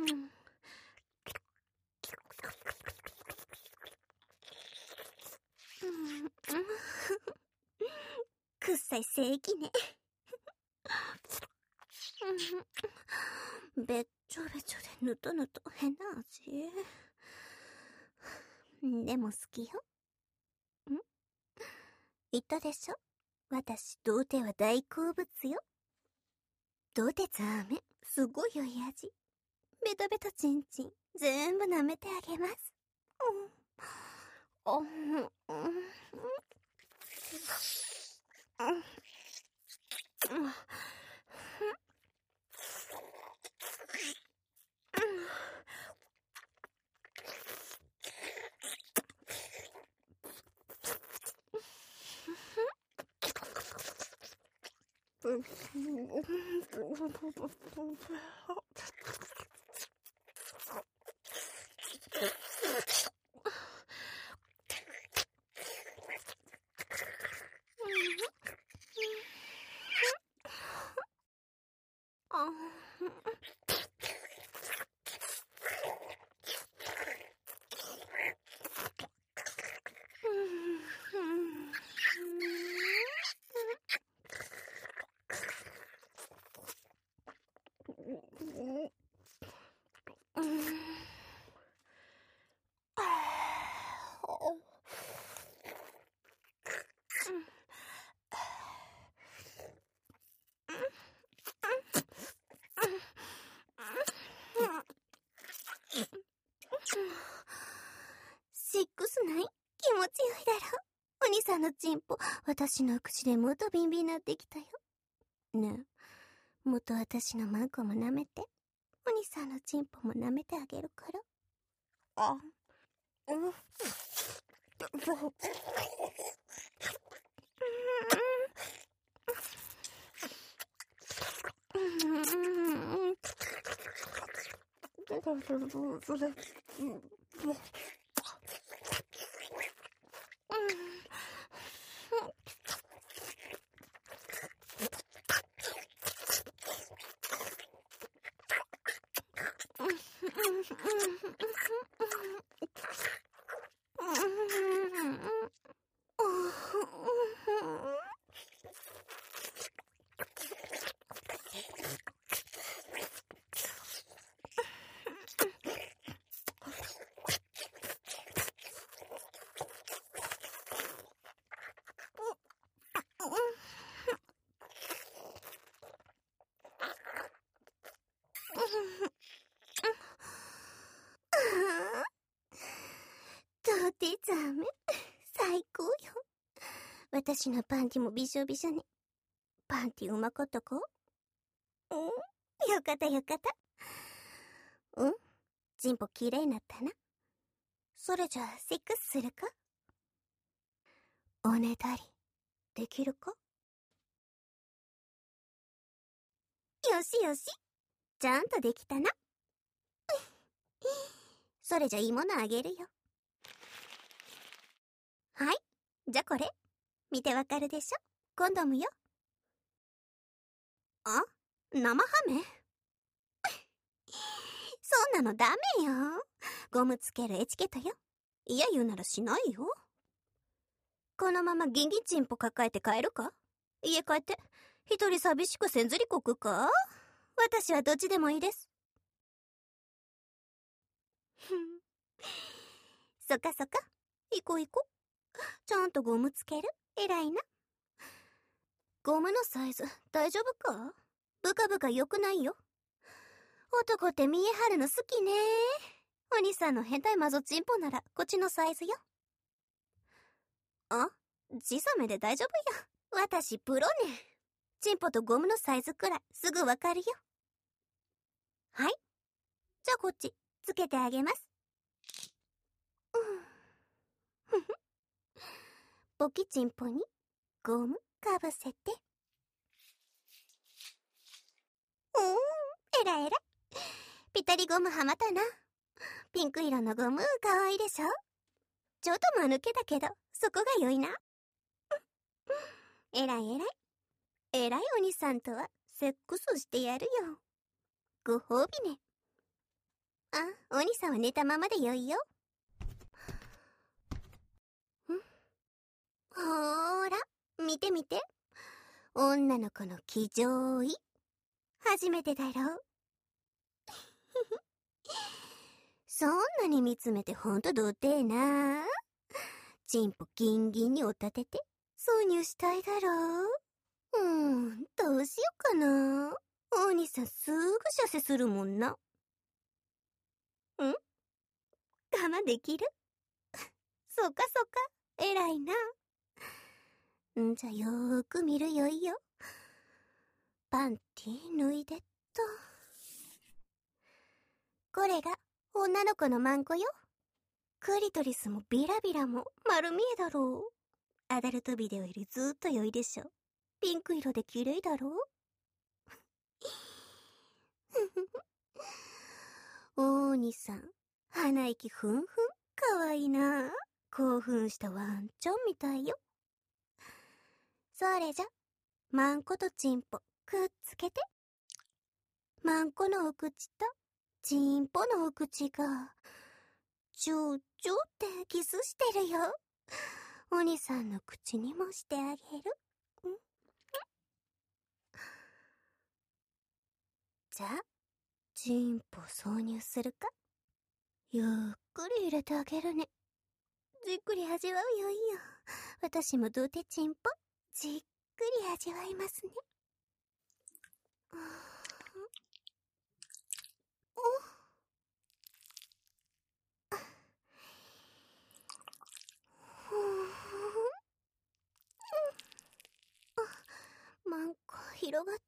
くっさい正義ね。べっちょべちょでぬとぬと変な味。でも好きよ。ん？言ったでしょ？私、童貞は大好物よ。童貞ザーメン、すごい良い味。ベトベトチンチン、全部舐めてあげます。うん。うん。うん。 シックスナイン気持ちよいだろ。お兄さんのチンポ、私の口でもっとビンビンになってきたよ。ねえ、もっと私のマンコも舐めて。お兄さんのチンポも舐めてあげるから。あ、うん。とてザメ最高よ。私のパンティもびしょびしょね。パンティうまかったか？うん、よかったよかった。うん、チンポきれいになったな。それじゃあセックスするか？おねだりできるか？よしよし、ちゃんとできたな。それじゃいいものあげるよ。はい、じゃこれ見てわかるでしょ。コンドームよ。あ、生ハメそんなのダメよ。ゴムつけるエチケットよ。いや言うならしないよ。このままギンギンチンポ抱えて帰るか？家帰って一人寂しくせんずりこくか？私はどっちでもいいです。そかそか、行こう行こう。ちゃんとゴムつける？偉いな。ゴムのサイズ大丈夫か？ブカブカ良くないよ。男って見え張るの好きね。お兄さんの変態マゾチンポならこっちのサイズよ。あ、小さめで大丈夫よ。私プロね。チンポとゴムのサイズくらいすぐわかるよ。はい、じゃあこっちつけてあげます。うん、ポキチンポにゴムかぶせて。おー、えらいえらい。ぴったりゴムはまったな。ピンク色のゴムかわいいでしょ。ちょっと間抜けだけどそこが良いな。えらいえらい。えらいお兄さんとはセックスしてやるよ。ご褒美ね。あ、お兄さんは寝たままでよいよ。ん？ほーら、見て見て。女の子の騎乗位。初めてだろう。そんなに見つめてほんとどうてえな。チンポギンギンにお立てて挿入したいだろう。うーん、どうしようかな。お兄さんすぐ射精するもんな。ん？我慢できる？そかそか、偉いな。んじゃよーく見るよいよ。 パンティ脱いでっと。これが女の子のマンコよ。クリトリスもビラビラも丸見えだろう。アダルトビデオよりずーっと良いでしょ。ピンク色で綺麗だろう。おーにさん、鼻息ふんふん、かわいいな。興奮したワンちゃんみたいよ。それじゃ、マンコとチンポくっつけて。マンコのお口とチンポのお口がチューチューってキスしてるよ。お兄さんの口にもしてあげる。じゃあチンポ挿入するか。ゆっくり入れてあげるね。じっくり味わうよいいよ。私も童貞チンポじっくり味わいますね。マンコ広がって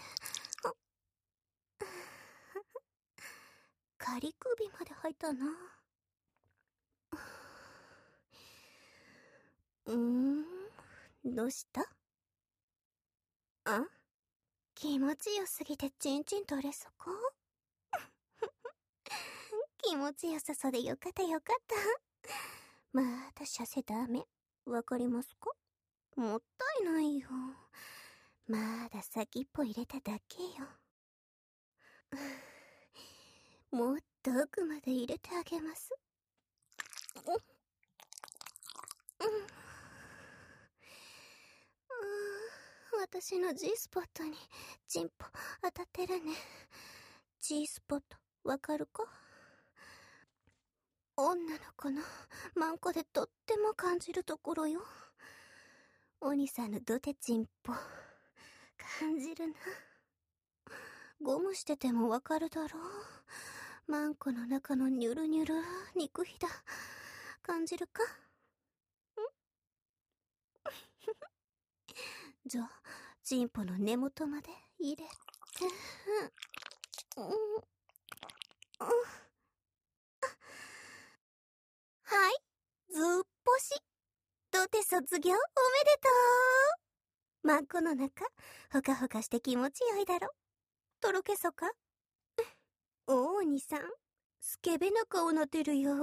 仮首まで入ったな。うーん、どうした？あ？気持ちよすぎてチンチン取れそこ？気持ちよさそうでよかったよかった。また射精ダメ。わかりますか？もったいないよ。まだ先っぽ入れただけよ。もっと奥まで入れてあげます。うん。私の G スポットにチンポ当たってるね。G スポットわかるか？女の子のマンコでとっても感じるところよ。お兄さんのドテチンポ感じるな。ゴムしててもわかるだろう。マンコの中のニュルニュル肉ひだ感じるか？んじゃあチンポの根元まで入れて、うん、うん、はい、ずっぽし。ドテ卒業おめでとう。マンコの中ほかほかして気持ちよいだろ。とろけそか？おおにさん、スケベな顔なってるよ。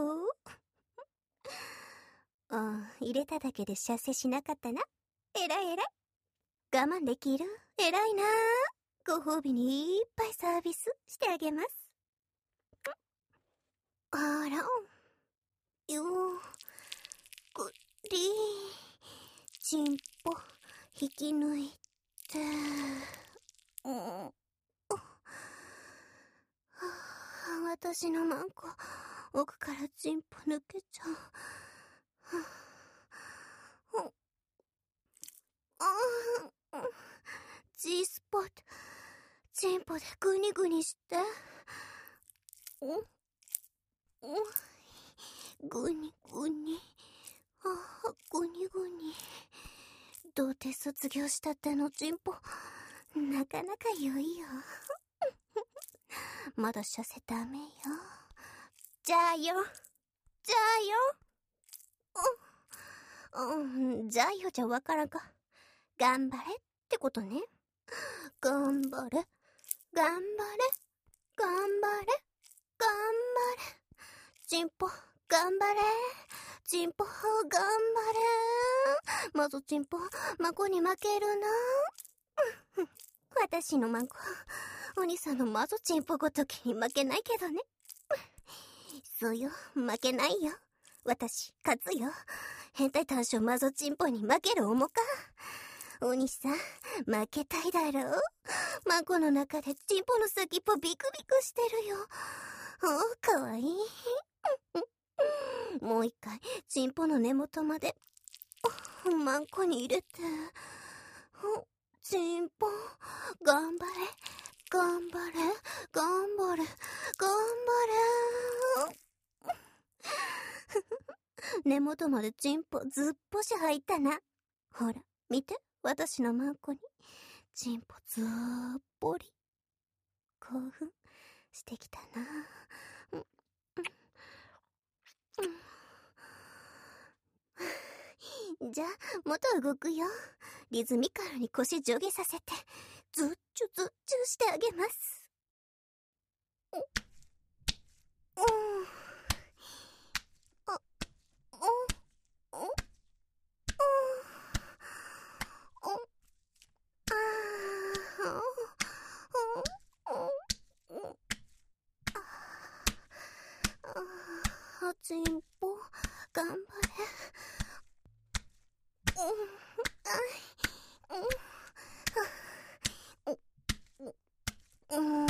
ああ、入れただけで射精しなかったな。えらいえらい。我慢できる。えらいな。ご褒美にいっぱいサービスしてあげます。あら、よー、くりー、チンポ、引き抜いて、うん。私のマンコ、奥からチンポ抜けちゃう。G スポット、チンポでグニグニして。おおグニグニ。ああ、グニグニ。童貞卒業したってのチンポ、なかなか良いよ。まだ射精ダメよ。じゃあよ。じゃあよ。うん、うん、じゃあよじゃわからんか。頑張れってことね。頑張れ。頑張れ。頑張れ。頑張れ。チンポ、頑張れ。チンポ、頑張れ。まずチンポ、孫に負けるな。私の孫、お兄さんのマゾチンポごときに負けないけどね。そうよ、負けないよ。私、勝つよ。変態短所マゾチンポに負ける思か。お兄さん、負けたいだろう。孫の中でチンポの先っぽビクビクしてるよ。おー、かわいい。もう一回、チンポの根元まで、マンコに入れて。チンポ、頑張れ、頑張れ、頑張れ、頑張れ。根元までチンポずっぽし入ったな。ほら、見て、私のマンコに。 チンポずーっぽり。興奮してきたな。うんうんうん、じゃあ、もっと動くよ。リズミカルに腰上下させて、ずっちゅずっちゅしてあげます。うん。うん。あ、うん。うん。うん。あー。うん。うん。あ、チンポ、頑張れ。うん。あい。うん。うん。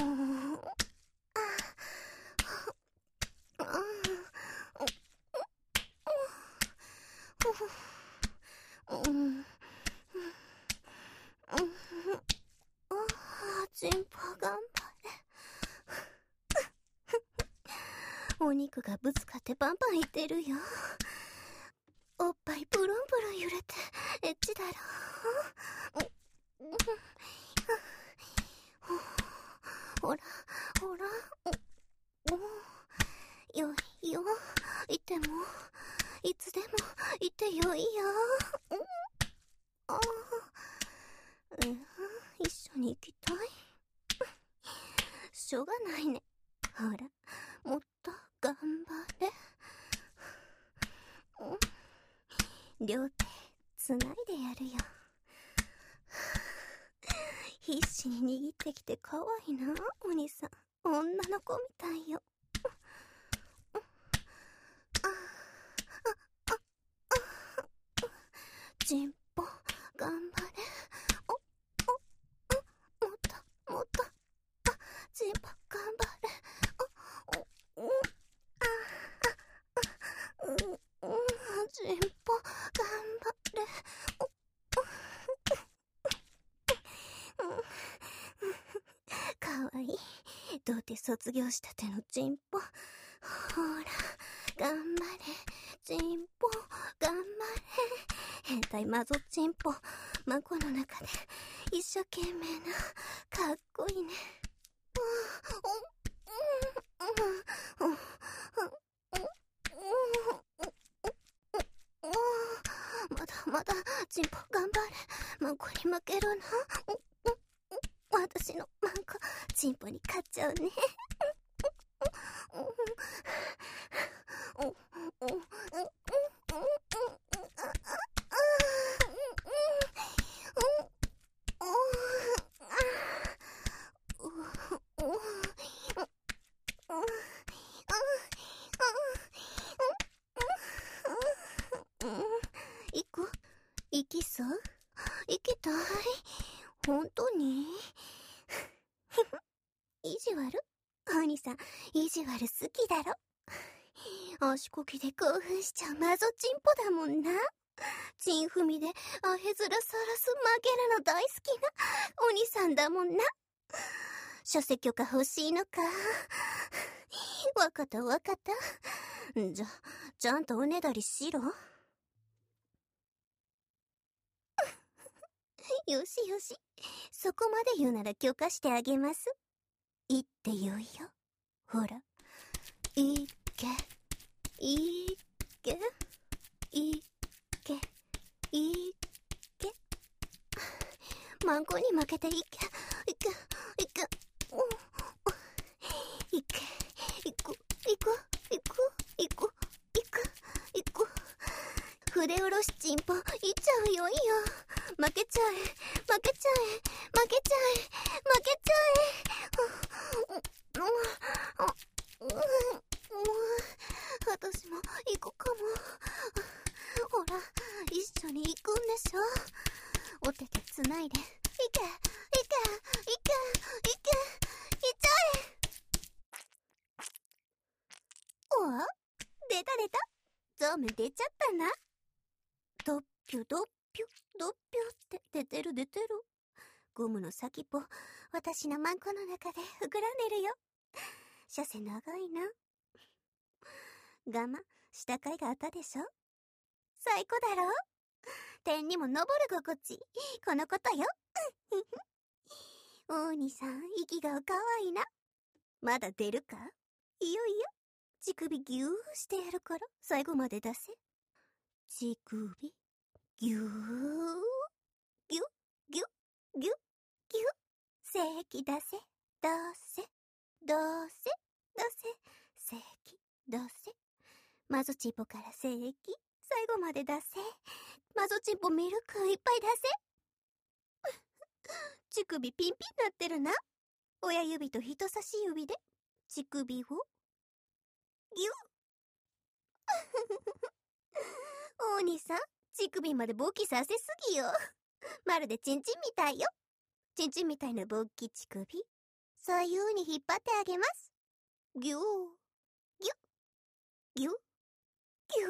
ああ。うん。うん。ああ、チンポ頑張れ。お肉がぶつかってバンバンいってるよ。おっぱいブルンブルン揺れてエッチだろ。ほらほら、よいよ、いてもいつでもいてよいよ。ああ、うん、一緒に行きたい。しょうがないね。ほら、もっと頑張れ。両手つないでやるよ。必死に握ってきてかわいいな、お兄さん。女の子みたいよ。チンポ頑張れ。おお、もっともっと。あ、チンポ頑張れ。おお、ああ、うんうん、チンポ頑張れ。おかわいい。童貞卒業したてのチンポ。ほら頑張れ、チンポ頑張れ。変態マゾチンポ、孫の中で一生懸命な、かっこいいね。まだまだチンポ頑張れ。孫に負けるな。私の孫チンポに勝っちゃうね。行く？行きそう？行きたい？本当に？意地悪？お兄さん、意地悪好きだろ。足こきで興奮しちゃうマゾチンポだもんな。チン踏みでアヘ面さらす負けるの大好きなお兄さんだもんな。書籍許可欲しいのか。わかったわかった。じゃ、ちゃんとおねだりしろ。よしよし。そこまで言うなら許可してあげます。いってよいよ。ほら。いっけ。いっけ。いっけ。いっけ。孫に負けていけ。いけ。いけ。いけ。いく。いく。いく。いく。いく。いく。筆下ろしチンポ、いっちゃうよいいよ。負けちゃえ。負けちゃえ。負けちゃえ。負けちゃえ。私も行こうかも。ほら、一緒に行くんでしょ。お手手つないで。いけ、いけ、いけ、いけ、いっちゃえ。おわ？出た出た。ゾーム出ちゃったな。ドッピュドッピュドッピュって出てる出てる。ゴムの先っぽ、私のマンコの中で膨らんでるよ。シャセ長いな。ガマ、下階があったでしょ。最高だろ。天にも昇る心地。このことよ。 おにさん、息がかわいいな。まだ出るか？いよいよ。乳首ぎゅーしてやるから、最後まで出せ。乳首、ぎゅー、ぎゅ、ぎゅ、ぎゅ、ぎゅ。精液出せ、出せ、出せ、出せ、精液、出せ。マゾチンポから精液、最後まで出せ。マゾチンポミルクいっぱい出せ。乳首ピンピンなってるな。親指と人差し指で乳首をギュッ。おにさん、乳首まで勃起させすぎよ。まるでチンチンみたいよ。チンチンみたいな勃起乳首、左右に引っ張ってあげます。ギュー、ギュッ、ギュッ、ギュ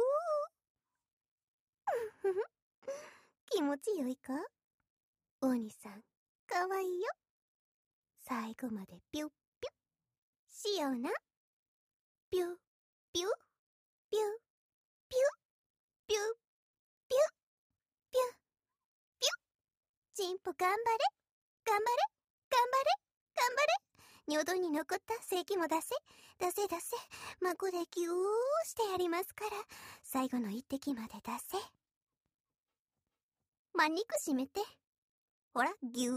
ー。気持ちよいか？おにさん、かわいいよ。最後までピュッピュッしような。ピュッピュッピュッピュッピュッピュッピュッピュッ。チンポ頑張れ頑張れ頑張れ頑張れ。尿道に残った精液も出せ出せ出せ。孫でギューしてやりますから、最後の一滴まで出せ。ま、肉締めて。ほら、ギュー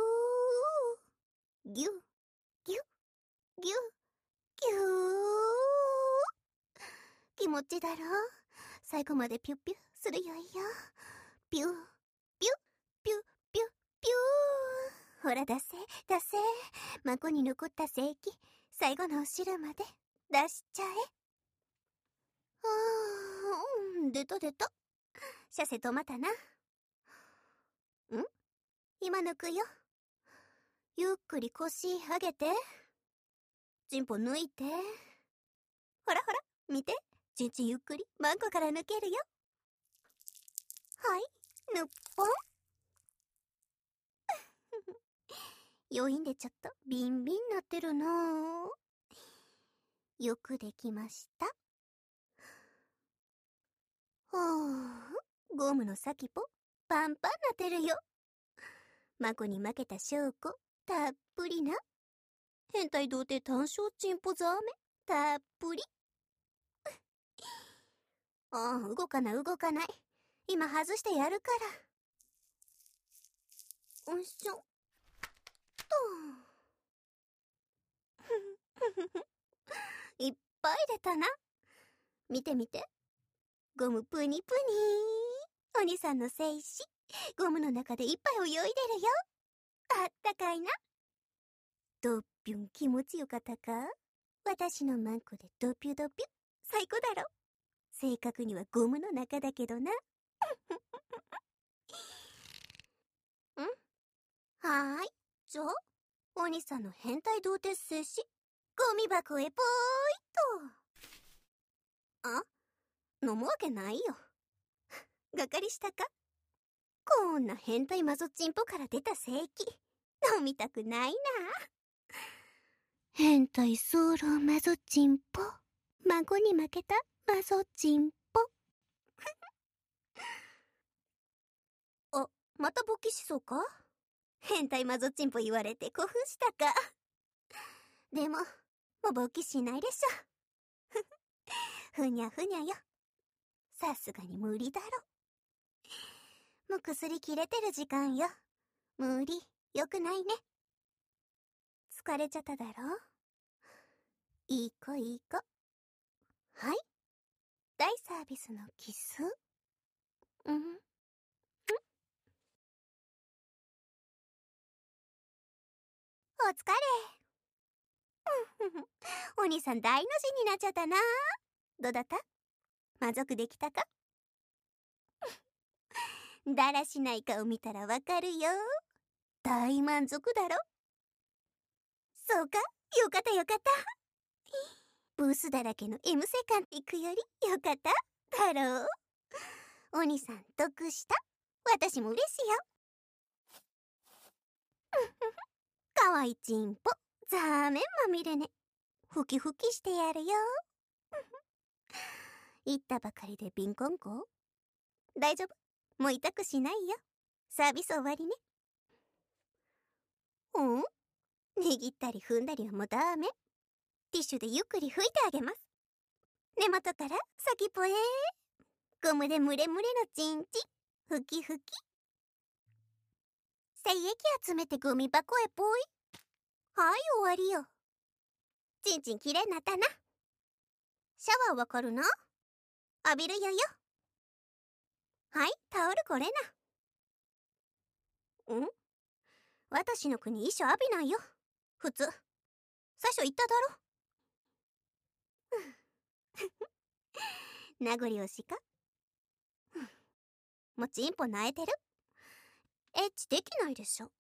ギューギューギューギュー。気持ちだろう。最後までピュッピュッするよいよ。ピュッピュッピュッピュッピュー。ほら出せ出せ。孫に残った精液、最後のお汁まで出しちゃえ。あー、出た出た。シャセ止まったな。ん？今抜くよ。ゆっくり腰上げて。チンポ抜いて。ほらほら、見て。チンチンゆっくりマンコから抜けるよ。はい、ぬっぽん。余韻でちょっとビンビンなってるなぁ。よくできました。ほー、ゴムの先ぽパンパンなってるよ。孫に負けた証拠たっぷりな。変態童貞単勝チンポザーメたっぷり。ああ、動かない動かない。今外してやるから。よいしょと。いっぱい出たな。見て見て。ゴムプニプニー。おにさんの精子、ゴムの中でいっぱい泳いでるよ。あったかいな。ドッピュン気持ちよかったか？私のマンコでドピュドピュ。最高だろ。正確にはゴムの中だけどな。ん？はーい。じゃあ、おにさんの変態童貞精子、ゴミ箱へぽーいと。あ？飲むわけないよ。がかりしたか？こんな変態マゾチンポから出た精液、飲みたくないな。変態ソーロマゾチンポ。孫に負けたマゾチンポ。あ、また勃起しそうか？変態マゾチンポ言われて興奮したか？でも、もう勃起しないでしょ。ふにゃふにゃよ。さすがに無理だろ。もう薬切れてる時間よ。無理、よくないね。疲れちゃっただろ？いい子いい子。はい。大サービスのキス。うん。ん？お疲れ。お兄さん大の字になっちゃったな。どうだった？満足できたか？だらしない顔見たらわかるよ。大満足だろ？そうか？よかったよかった。ブースだらけの M セカン行くよりよかっただろう。お兄さん得した。私も嬉しいよ。かわいちんぽ、ザーメンまみれね。ふきふきしてやるよ。言ったばかりでビンコンコ？大丈夫、もう痛くしないよ。サービス終わりね。 うん？握ったり踏んだりはもうダメ。ティッシュでゆっくり拭いてあげます。根元から先っぽへ。ゴムでムレムレのチンチン。ふきふき。精液集めてゴミ箱へぽい。はい、終わりよ。チンチンきれいになったな。シャワーわかるな？浴びるよよ。はい、タオルこれな。ん？私の国一生浴びないよ。普通。最初言っただろ。名残惜しか？もうチンポ泣いてる？エッチできないでしょ。ん？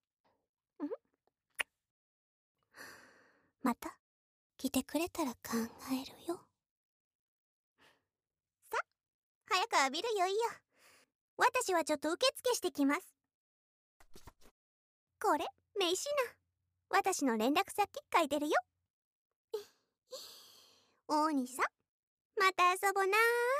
また来てくれたら考えるよ。さ、早く浴びるよいいよ。私はちょっと受付してきます。これ、名刺な。私の連絡先書いてるよ。おにさん、また遊ぼなー。